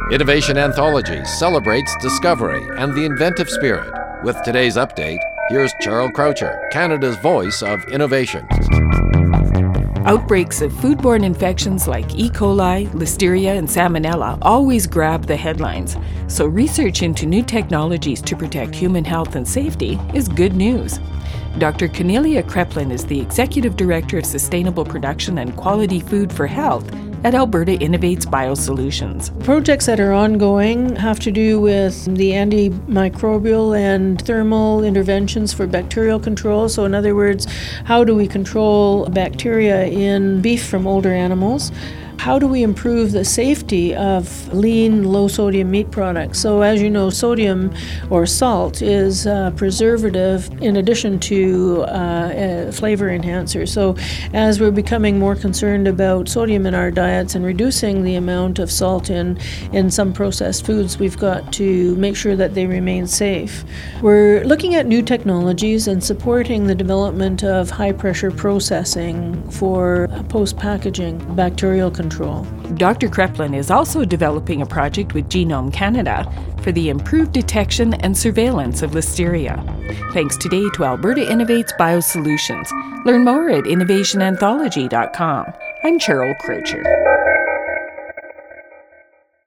Innovation Anthology celebrates discovery and the inventive spirit. With today's update, here's Cheryl Croucher, Canada's voice of innovation. Outbreaks of foodborne infections like E. coli, Listeria, and Salmonella always grab the headlines. So research into new technologies to protect human health and safety is good news. Dr. Cornelia Kreplin is the Executive Director of Sustainable Production and Quality Food for Health at Alberta Innovates Biosolutions. Projects that are ongoing have to do with the antimicrobial and thermal interventions for bacterial control. So in other words, how do we control bacteria in beef from older animals? How do we improve the safety of lean, low-sodium meat products? So as you know, sodium or salt is a preservative in addition to a flavor enhancer. So as we're becoming more concerned about sodium in our diets and reducing the amount of salt in some processed foods, we've got to make sure that they remain safe. We're looking at new technologies and supporting the development of high-pressure processing for post-packaging bacterial control. Dr. Kreplin is also developing a project with Genome Canada for the improved detection and surveillance of Listeria. Thanks today to Alberta Innovates Biosolutions. Learn more at innovationanthology.com. I'm Cheryl Croucher.